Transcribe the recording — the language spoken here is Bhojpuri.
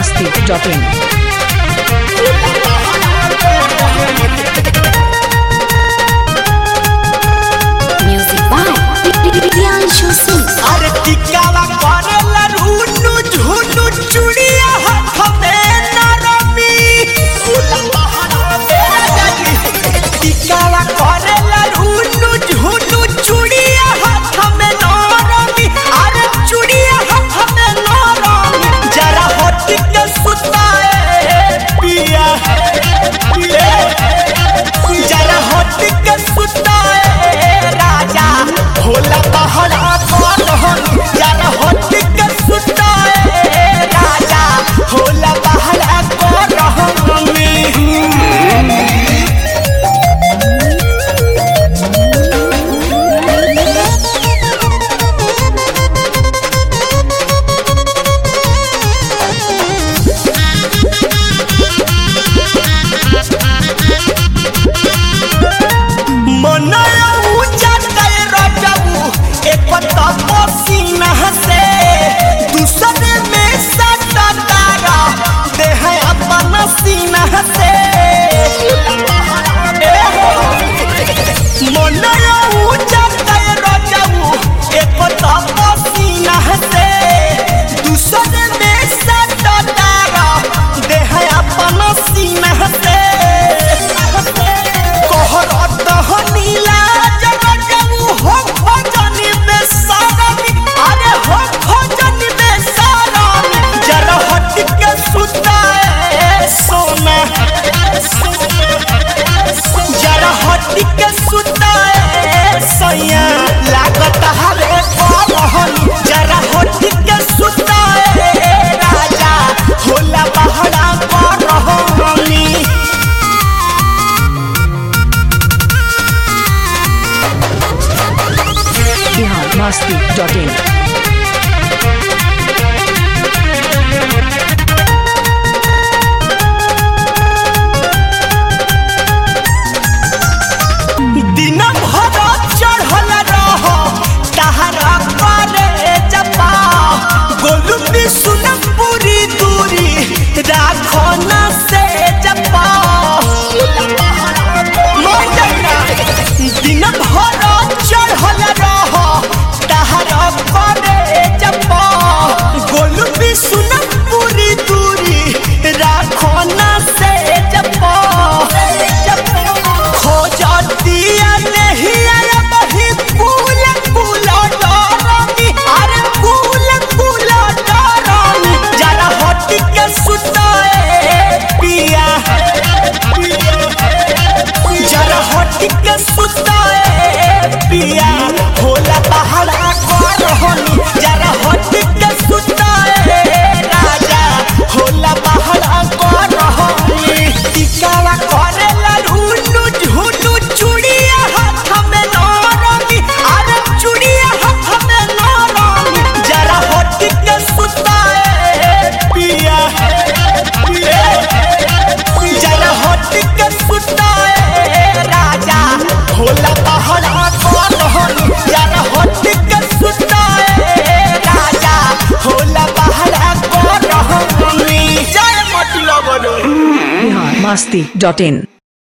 biharmasti.in. Music by Priyanshu Singh. अरे टिकावा करेला रूनु झुनु चुड़िया हाथ में नरमी टिकावा करेला रूनु झुनु चुड़िया हाथ में नरमी अरे चुड़िया हाथ में नरमी जरा हट के सुताए पिया जरा हट के सुताए राजा भोला पहाड़ा जरा हट के सुताए राजा भोला पहाड़ा मनया ऊंचा कर रजबू एक पसीना से दूसरे में सटा तारा देह अपना सीना से मनया ऊंचा कर रजबू एक पसीना से दूसरे में सटा तारा देह अपना सीना से नीला जगजगू हो भजनी में सारनी अरे हो भजनी में सारनी जरा हट के सुताए सोना जरा हट के सुताए सैया लागत हरे कहनी जरा हट के सुताए राजा होला पहाड़ा पर रहनी biharmasti.in. दिन भर चढ़ल रह तहरा करे जपा गोलू भी सुन पूरी दूरी राखो न से जपा दिन भर चढ़ल रह तहरा करे जपा गोलू भी सुन पूरी दूरी राखो न से जपा खोजतिया नहीं आया बही फूल फूल डरनी अरे फूल फूल डरनी जरा हट के सुताए पिया जरा हट के सुताए पिया होला पहाड़ा करहनी जरा हट के सुताए राजा होला पहाड़ा करहनी टिकावा करेला रूनु झुनु चुड़िया हाथ में नरमी अरे चुड़िया हाथ में नरमी जरा हट के सुताए पिया जरा हट के सुताए राजा भोला पहाड़ा करहनी जरा हट के सुताए राजा भोला पहाड़ा करहनी जय मत लगनो biharmasti.in.